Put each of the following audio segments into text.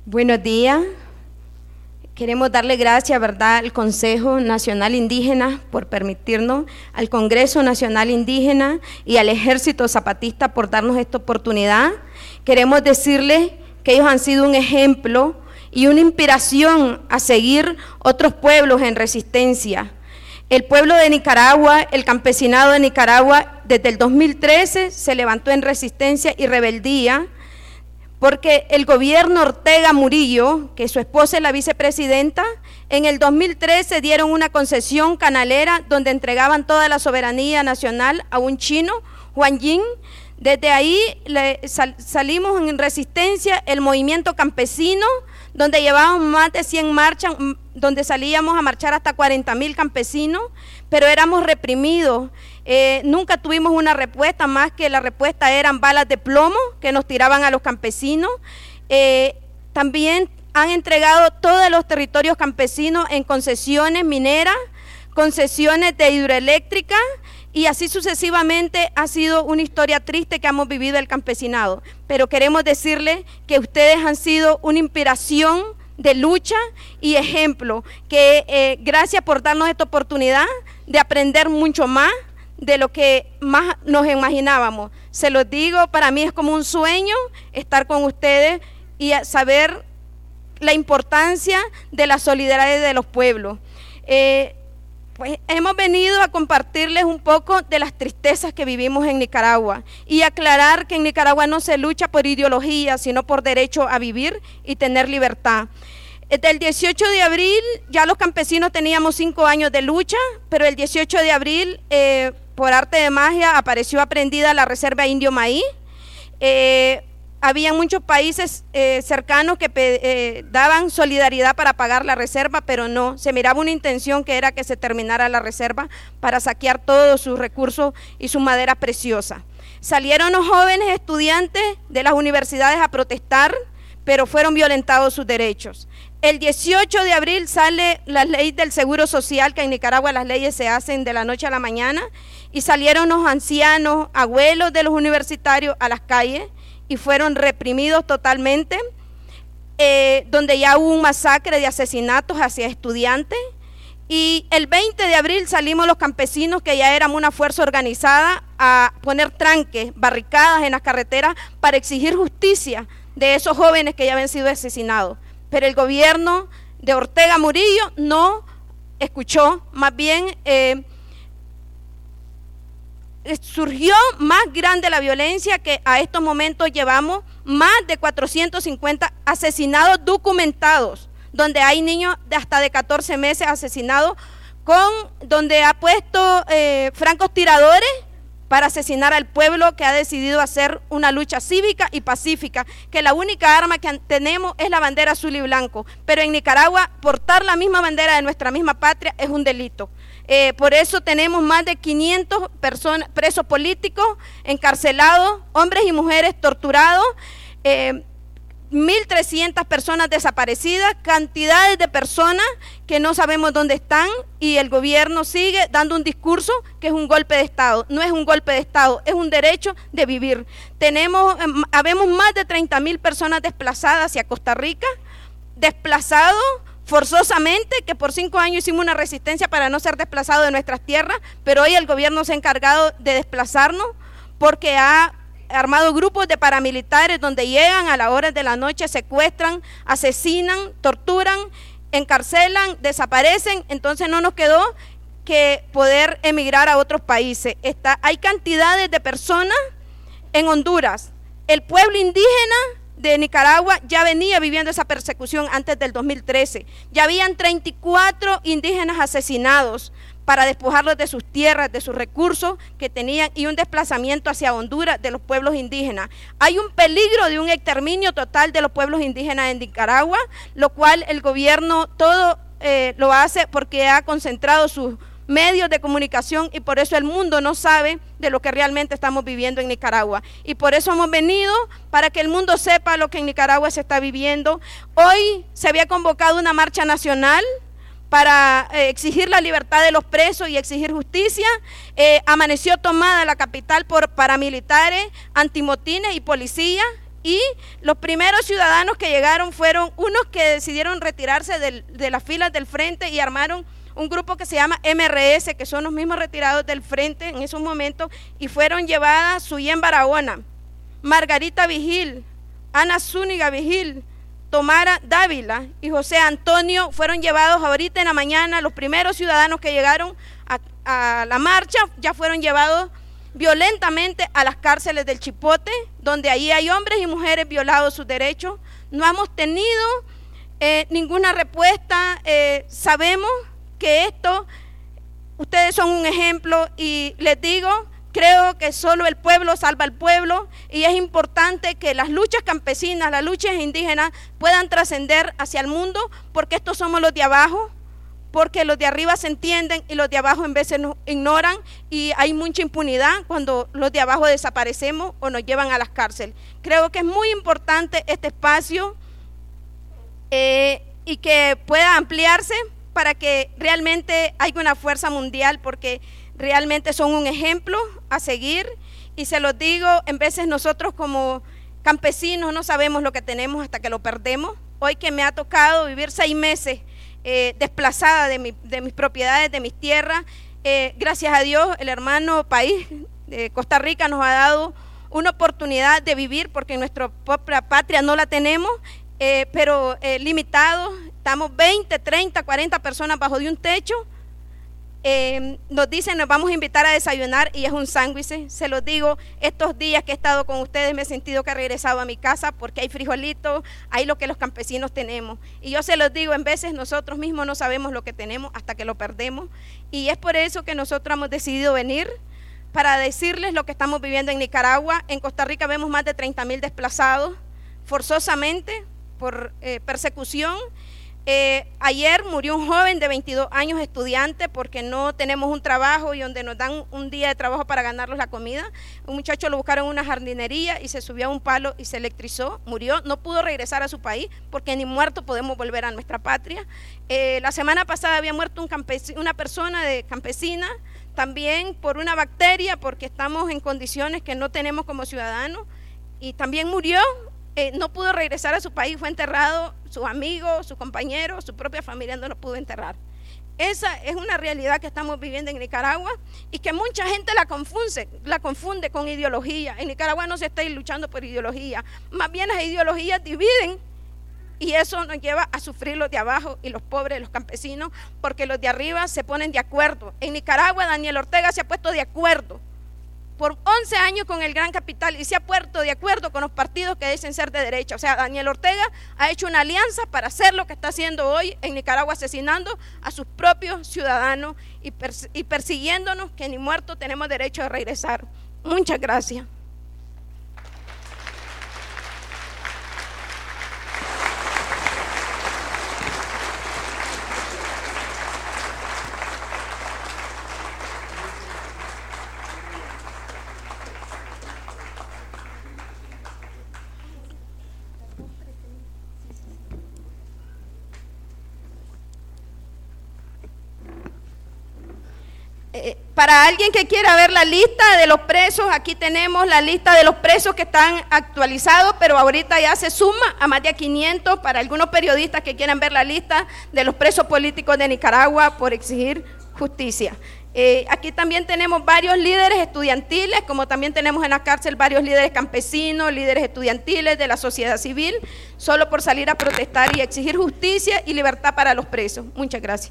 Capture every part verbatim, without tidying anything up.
Buenos días. Queremos darle gracias, ¿verdad?, al Consejo Nacional Indígena por permitirnos, al Congreso Nacional Indígena y al Ejército Zapatista por darnos esta oportunidad. Queremos decirles que ellos han sido un ejemplo y una inspiración a seguir otros pueblos en resistencia. El pueblo de Nicaragua, el campesinado de Nicaragua, desde el dos mil trece se levantó en resistencia y rebeldía, porque el gobierno Ortega Murillo, que su esposa es la vicepresidenta, en el dos mil trece dieron una concesión canalera donde entregaban toda la soberanía nacional a un chino, Juan Yin. Desde ahí le, sal, salimos en resistencia, el movimiento campesino, donde llevábamos más de cien marchas, donde salíamos a marchar hasta cuarenta mil campesinos, pero éramos reprimidos. Eh, nunca tuvimos una respuesta, más que la respuesta eran balas de plomo que nos tiraban a los campesinos. Eh, también han entregado todos los territorios campesinos en concesiones mineras, concesiones de hidroeléctrica, y así sucesivamente. Ha sido una historia triste que hemos vivido el campesinado, pero queremos decirles que ustedes han sido una inspiración de lucha y ejemplo, que eh, gracias por darnos esta oportunidad de aprender mucho más de lo que más nos imaginábamos. Se los digo, para mí es como un sueño estar con ustedes y saber la importancia de la solidaridad de los pueblos. Eh, pues hemos venido a compartirles un poco de las tristezas que vivimos en Nicaragua y aclarar que en Nicaragua no se lucha por ideología, sino por derecho a vivir y tener libertad. Desde el dieciocho de abril, ya los campesinos teníamos cinco años de lucha, pero el dieciocho de abril, eh, por arte de magia, apareció aprendida la reserva Indio Maíz. Eh, había muchos países eh, cercanos que eh, daban solidaridad para pagar la reserva, pero no, se miraba una intención que era que se terminara la reserva para saquear todos sus recursos y sus maderas preciosas. Salieron los jóvenes estudiantes de las universidades a protestar, pero fueron violentados sus derechos. El dieciocho de abril sale la ley del Seguro Social, que en Nicaragua las leyes se hacen de la noche a la mañana, y salieron los ancianos, abuelos de los universitarios a las calles y fueron reprimidos totalmente, eh, donde ya hubo un masacre de asesinatos hacia estudiantes. Y el veinte de abril salimos los campesinos, que ya éramos una fuerza organizada, a poner tranques, barricadas en las carreteras para exigir justicia de esos jóvenes que ya habían sido asesinados. Pero el gobierno de Ortega Murillo no escuchó, más bien eh, surgió más grande la violencia, que a estos momentos llevamos más de cuatrocientos cincuenta asesinados documentados, donde hay niños de hasta de catorce meses asesinados, con, donde ha puesto eh, francos tiradores para asesinar al pueblo que ha decidido hacer una lucha cívica y pacífica, que la única arma que tenemos es la bandera azul y blanco, pero en Nicaragua portar la misma bandera de nuestra misma patria es un delito. Eh, por eso tenemos más de quinientos personas, presos políticos, encarcelados, hombres y mujeres torturados, eh, mil trescientas personas desaparecidas, cantidades de personas que no sabemos dónde están, y el gobierno sigue dando un discurso que es un golpe de Estado. No es un golpe de Estado, es un derecho de vivir. Tenemos, habemos más de treinta mil personas desplazadas hacia Costa Rica, desplazados forzosamente, que por cinco años hicimos una resistencia para no ser desplazados de nuestras tierras, pero hoy el gobierno se ha encargado de desplazarnos porque ha armado grupos de paramilitares donde llegan a las horas de la noche, secuestran, asesinan, torturan, encarcelan, desaparecen. Entonces no nos quedó que poder emigrar a otros países. Está, hay cantidades de personas en Honduras. El pueblo indígena de Nicaragua ya venía viviendo esa persecución antes del dos mil trece. Ya habían treinta y cuatro indígenas asesinados para despojarlos de sus tierras, de sus recursos que tenían, y un desplazamiento hacia Honduras de los pueblos indígenas. Hay un peligro de un exterminio total de los pueblos indígenas en Nicaragua, lo cual el gobierno todo eh, lo hace porque ha concentrado sus medios de comunicación, y por eso el mundo no sabe de lo que realmente estamos viviendo en Nicaragua. Y por eso hemos venido, para que el mundo sepa lo que en Nicaragua se está viviendo. Hoy se había convocado una marcha nacional para eh, exigir la libertad de los presos y exigir justicia. Eh, amaneció tomada la capital por paramilitares, antimotines y policías, y los primeros ciudadanos que llegaron fueron unos que decidieron retirarse del, de las filas del frente y armaron un grupo que se llama M R S, que son los mismos retirados del frente en esos momentos, y fueron llevadas Suyen Barahona, Margarita Vigil, Ana Zúñiga Vigil, Tomara Dávila y José Antonio, fueron llevados ahorita en la mañana. Los primeros ciudadanos que llegaron a, a la marcha ya fueron llevados violentamente a las cárceles del Chipote, donde ahí hay hombres y mujeres violados sus derechos. No hemos tenido eh, ninguna respuesta. Eh, sabemos que esto, ustedes son un ejemplo y les digo, creo que solo el pueblo salva al pueblo y es importante que las luchas campesinas, las luchas indígenas puedan trascender hacia el mundo, porque estos somos los de abajo, porque los de arriba se entienden y los de abajo en veces nos ignoran y hay mucha impunidad cuando los de abajo desaparecemos o nos llevan a las cárceles. Creo que es muy importante este espacio eh, y que pueda ampliarse para que realmente haya una fuerza mundial, porque realmente son un ejemplo a seguir y se los digo, en veces nosotros como campesinos no sabemos lo que tenemos hasta que lo perdemos. Hoy que me ha tocado vivir seis meses Eh, desplazada de, mi, de mis propiedades, de mis tierras, eh, gracias a Dios el hermano país de Costa Rica nos ha dado una oportunidad de vivir, porque en nuestra propia patria no la tenemos, eh, pero eh, limitados, estamos veinte, treinta, cuarenta personas bajo de un techo. Eh, nos dicen nos vamos a invitar a desayunar y es un sándwich. Se los digo, estos días que he estado con ustedes me he sentido que he regresado a mi casa, porque hay frijolitos, hay lo que los campesinos tenemos, y yo se los digo, en veces nosotros mismos no sabemos lo que tenemos hasta que lo perdemos, y es por eso que nosotros hemos decidido venir para decirles lo que estamos viviendo en Nicaragua. En Costa Rica vemos más de treinta mil desplazados forzosamente por eh, persecución. Eh, ayer murió un joven de veintidós años, estudiante, porque no tenemos un trabajo y donde nos dan un día de trabajo para ganarnos la comida. Un muchacho lo buscaron en una jardinería y se subió a un palo y se electrizó, murió, no pudo regresar a su país, porque ni muerto podemos volver a nuestra patria. Eh, la semana pasada había muerto un una persona de campesina, también por una bacteria, porque estamos en condiciones que no tenemos como ciudadanos, y también murió. Eh, no pudo regresar a su país, fue enterrado, sus amigos, sus compañeros, su propia familia no lo pudo enterrar. Esa es una realidad que estamos viviendo en Nicaragua y que mucha gente la confunde, la confunde con ideología. En Nicaragua no se está luchando por ideología, más bien las ideologías dividen y eso nos lleva a sufrir los de abajo y los pobres, los campesinos, porque los de arriba se ponen de acuerdo. En Nicaragua Daniel Ortega se ha puesto de acuerdo por once años con el gran capital y se ha puesto de acuerdo con los partidos que dicen ser de derecha. O sea, Daniel Ortega ha hecho una alianza para hacer lo que está haciendo hoy en Nicaragua, asesinando a sus propios ciudadanos y, pers y persiguiéndonos, que ni muertos tenemos derecho de regresar. Muchas gracias. Para alguien que quiera ver la lista de los presos, aquí tenemos la lista de los presos que están actualizados, pero ahorita ya se suma a más de quinientos. Para algunos periodistas que quieran ver la lista de los presos políticos de Nicaragua por exigir justicia. Eh, aquí también tenemos varios líderes estudiantiles, como también tenemos en la cárcel varios líderes campesinos, líderes estudiantiles de la sociedad civil, solo por salir a protestar y exigir justicia y libertad para los presos. Muchas gracias.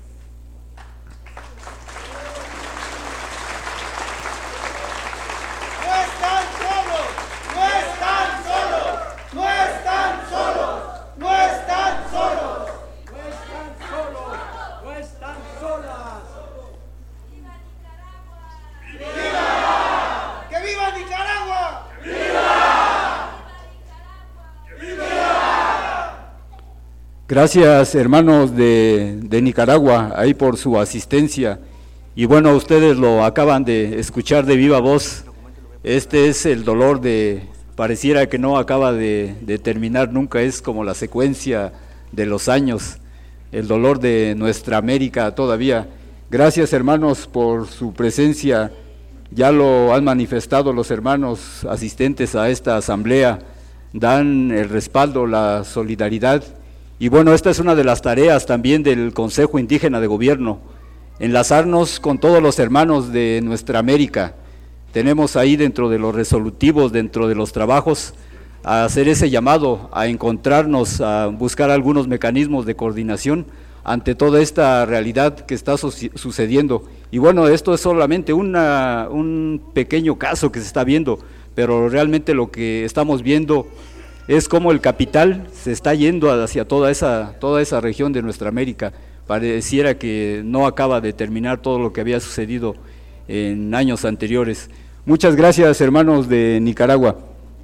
Gracias, hermanos de, de Nicaragua, ahí por su asistencia. Y bueno, ustedes lo acaban de escuchar de viva voz. Este es el dolor de, pareciera que no acaba de, de terminar nunca, es como la secuencia de los años, el dolor de nuestra América todavía. Gracias, hermanos, por su presencia. Ya lo han manifestado los hermanos asistentes a esta asamblea. dan el respaldo, la solidaridad. Y bueno, esta es una de las tareas también del Consejo Indígena de Gobierno, enlazarnos con todos los hermanos de nuestra América. Tenemos ahí dentro de los resolutivos, dentro de los trabajos, a hacer ese llamado, a encontrarnos, a buscar algunos mecanismos de coordinación ante toda esta realidad que está su sucediendo. Y bueno, esto es solamente una, un pequeño caso que se está viendo, pero realmente lo que estamos viendo es cómo el capital se está yendo hacia toda esa, toda esa región de nuestra América. Pareciera que no acaba de terminar todo lo que había sucedido en años anteriores. Muchas gracias, hermanos de Nicaragua.